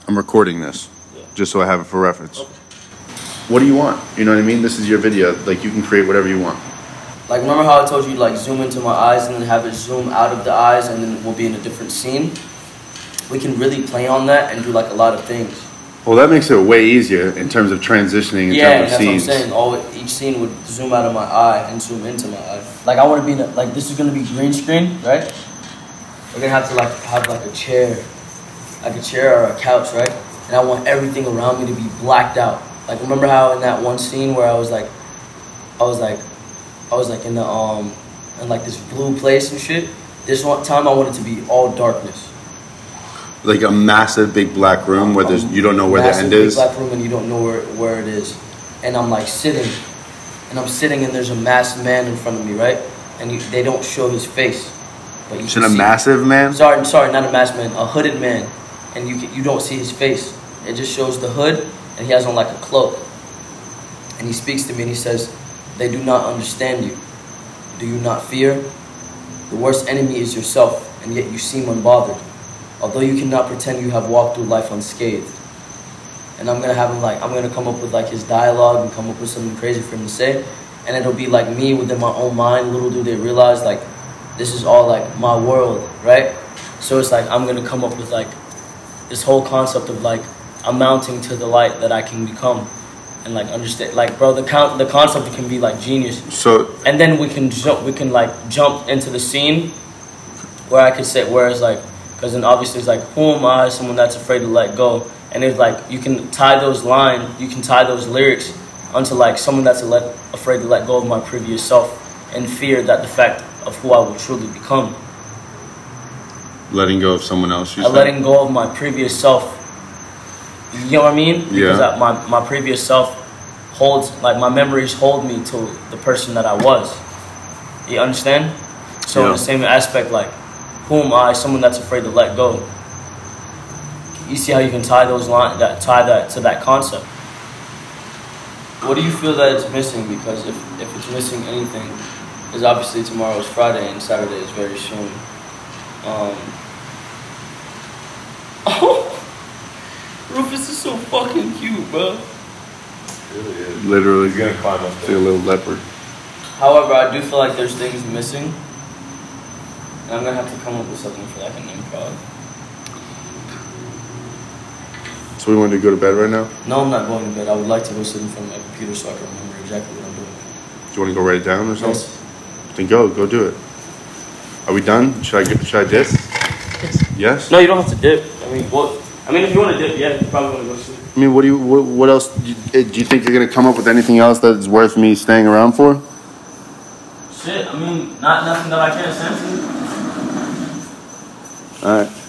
I'm recording this, just so I have it for reference. Okay. What do you want? You know what I mean? This is your video. Like, you can create whatever you want. Like, remember how I told you, like, zoom into my eyes and then have it zoom out of the eyes and then we'll be in a different scene? We can really play on that and do, like, a lot of things. Well, that makes it way easier in terms of transitioning in terms of scenes. Yeah, that's what I'm saying. Each scene would zoom out of my eye and zoom into my eye. Like, I want to be, like, this is going to be green screen, right? We're going to have to, like, have, like, a chair or a couch, right? And I want everything around me to be blacked out. Like, remember how in that one scene where I was like in the in like this blue place and shit. This one time I want it to be all darkness. Like a massive big black room where you don't know where the end is. Massive big black room and you don't know where it is. And I'm like sitting, and there's a masked man in front of me, right? And they don't show his face, but you should a massive man? Sorry, not a masked man, a hooded man, and you don't see his face. It just shows the hood, and he has on like a cloak. And he speaks to me and he says, "They do not understand you. Do you not fear? The worst enemy is yourself, and yet you seem unbothered. Although you cannot pretend you have walked through life unscathed." And I'm gonna have him I'm gonna come up with like his dialogue and come up with something crazy for him to say, and it'll be like me within my own mind. Little do they realize, like, this is all like my world, right? So it's like I'm gonna come up with like this whole concept of like amounting to the light that I can become. And like understand, like, bro, the concept can be like genius. So, and then we can jump into the scene where I could say, where it's like, because then obviously it's like, who am I? Someone that's afraid to let go. And it's like you can tie those lyrics onto like someone that's afraid to let go of my previous self and fear that the fact of who I will truly become. Letting go of someone else. Letting go of my previous self. You know what I mean? Yeah. Because my previous self holds, like, my memories hold me to the person that I was. You understand? So in the same aspect, like, who am I? Someone that's afraid to let go. You see how you can tie that to that concept. What do you feel that it's missing? Because if it's missing anything, is obviously tomorrow is Friday and Saturday is very soon. Rufus is so fucking cute, bro. Really is. Literally gonna climb up there. A little leopard. However, I do feel like there's things missing, and I'm gonna have to come up with something for like an improv. So we want to go to bed right now? No, I'm not going to bed. I would like to go sit in front of my computer so I can remember exactly what I'm doing. Do you want to go write it down or something? Yes. Then go do it. Are we done? Should I dip? Yes. Yes? No, you don't have to dip. I mean, if you want to dip, yeah, you probably want to go sleep. I mean, what else? Do you think you're going to come up with anything else that is worth me staying around for? Shit, I mean, nothing that I can't send to you. All right.